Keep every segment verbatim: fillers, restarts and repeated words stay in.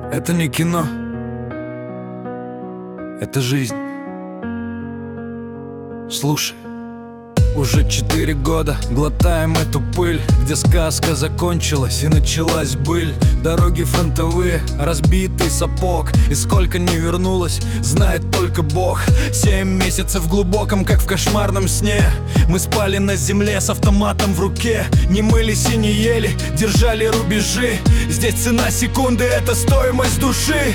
Это не кино, это жизнь. Слушай, уже четыре года глотаем эту пыль, где сказка закончилась и началась быль. Дороги фронтовые, разбитый сапог, и сколько не вернулось, знает только Бог. Семь месяцев в глубоком, как в кошмарном сне. Мы спали на земле с автоматом в руке, не мылись и не ели, держали рубежи. Здесь цена секунды — это стоимость души.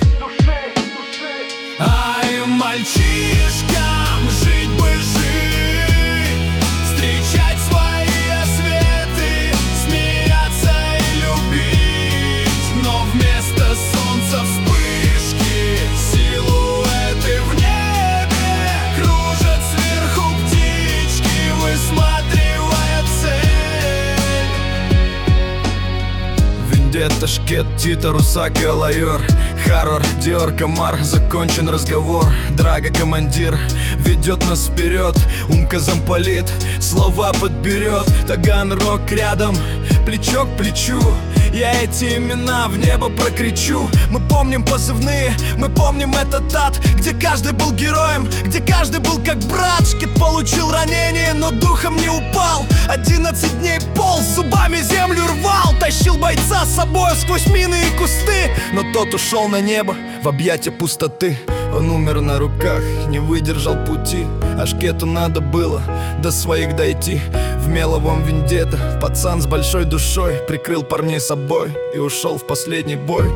Ай, мальчишкам жить бы жить, встречать свои рассветы, смеяться и любить. Но вместо солнца вспышки, силуэты в небе, кружат сверху птички, высматривая цель. Вендетта, Шкет, Тита, Русак и Алайор, Харрор, Диор, Комар, закончен разговор. Драга, командир, ведет нас вперед. Умка, замполит, слова подберет. Таганрог рядом, плечо к плечу. Я эти имена в небо прокричу. Мы помним позывные, мы помним этот ад, где каждый был героем, где каждый был как брат. Шкет получил ранение, но духом не упал. Одиннадцать дней полз, зубами землю рвал. Тащил бойца с собой сквозь мины и кусты, но тот ушел на небо в объятия пустоты. Он умер на руках, не выдержал пути, а Шкету надо было до своих дойти. В меловом вендетта пацан с большой душой прикрыл парней собой и ушел в последний бой.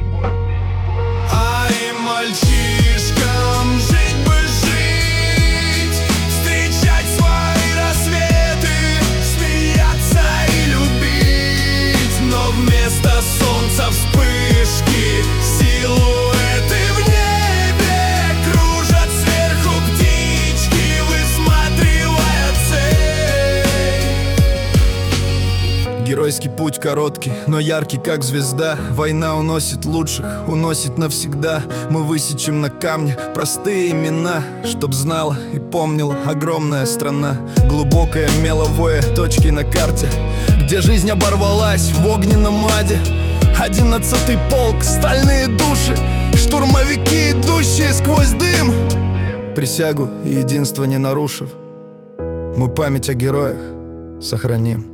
Ай, мальчишкам жить бы жить, встречать свои рассветы, смеяться и любить. Но вместо солнца вспышки, силуэты в небе, кружат сверху птички, высматривая цель. Геройский путь короткий, но яркий, как звезда. Война уносит лучших, уносит навсегда. Мы высечем на камне простые имена, чтоб знала и помнила огромная страна. Глубокое меловое точки на карте, где жизнь оборвалась в огненном аде. Одиннадцатый полк, стальные души, штурмовики, идущие сквозь дым. Присягу и единство не нарушив, мы память о героях сохраним.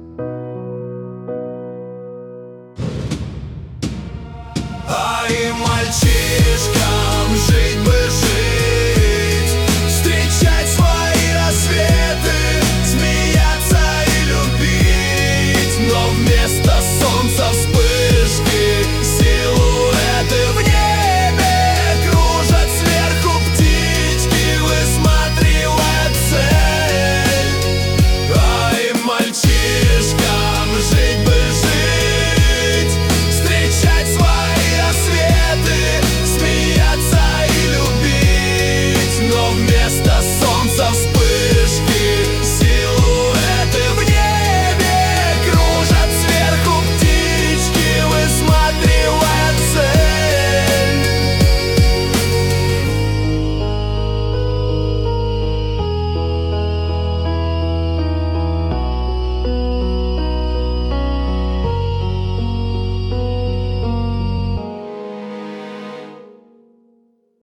Ай, мальчишка,